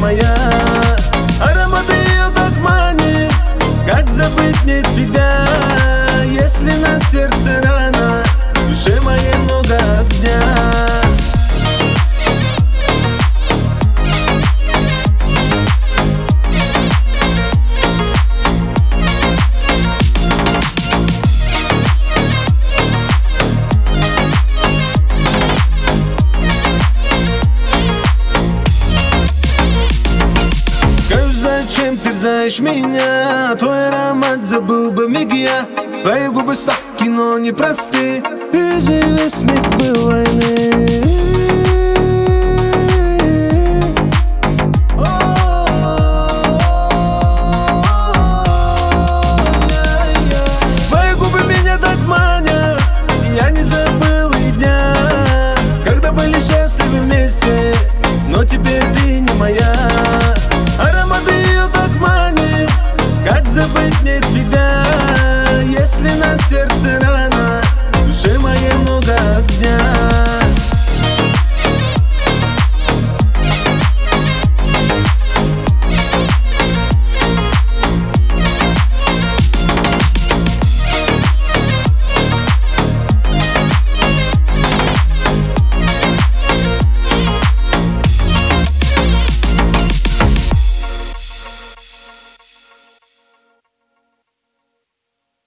моя. Аромат ее так манит, как забыть мне тебя, если на сердце рана, в душе моей много огня. Зачем терзаешь меня? Твой аромат забыл бы миг я. Твои губы сладкие, но не просты. Ты же вестник был войны.